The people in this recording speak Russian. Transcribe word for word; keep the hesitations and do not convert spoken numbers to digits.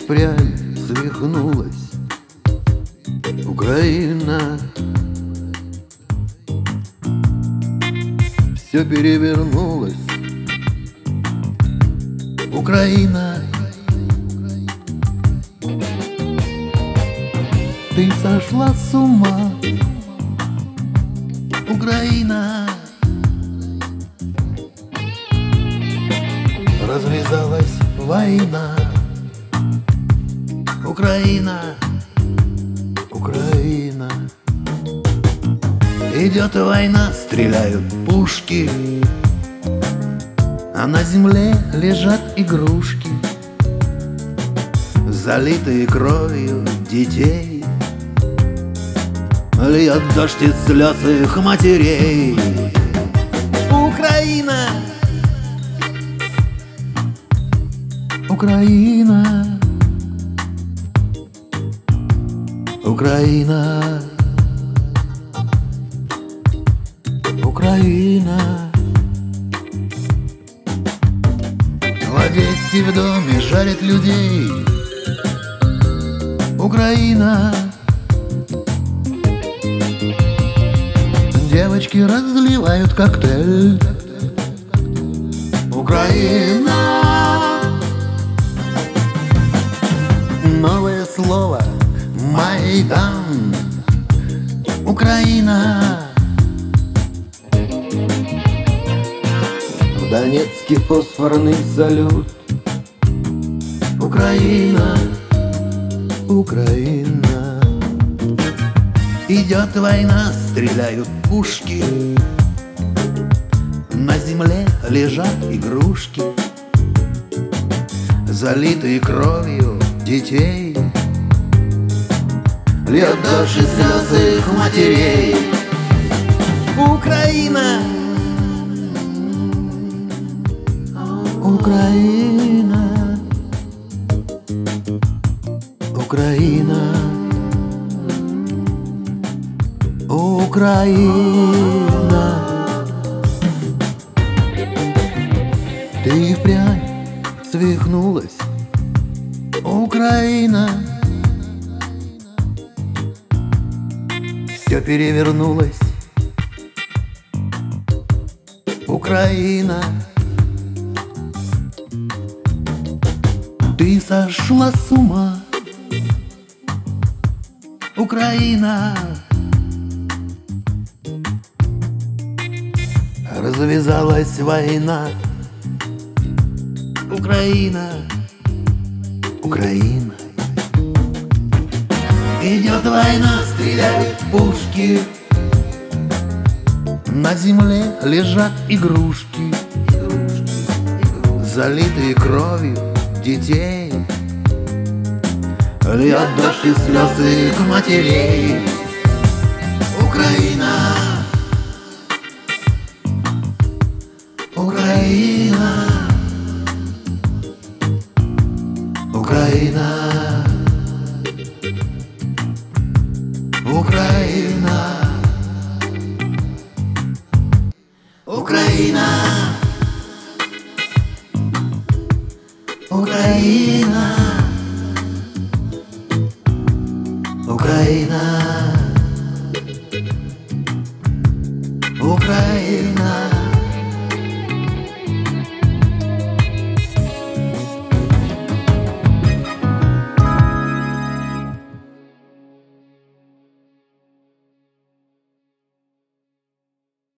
впрямь свихнулась Украина. Все перевернулось, Украина. Ты сошла с ума, Украина. Развязалась война, Украина, Украина. Идет война, стреляют пушки, а на земле лежат игрушки, залитые кровью детей. Льет дождь из слез их матерей. Украина, Украина, Украина, Украина. Злодейки в доме жарят людей, Украина. Девочки разливают коктейль, Украина. Новое слово — Майдан, Украина. В Донецке фосфорный салют, Украина, Украина. Идет война, стреляют пушки, на земле лежат игрушки, залитые кровью детей. Льет дождь из слез их матерей. Украина, Украина, Украина, Украина. Ты впрямь свихнулась, Украина. Все перевернулось, Украина. Ты сошла с ума, Украина. Развязалась война, Украина, Украина. Идет война, стреляют пушки, на земле лежат игрушки, залитые кровью детей. Льет дождь из слез их матерей. Украина, Украина, Украина, Украина, Украина, Украина, Украина, Украина.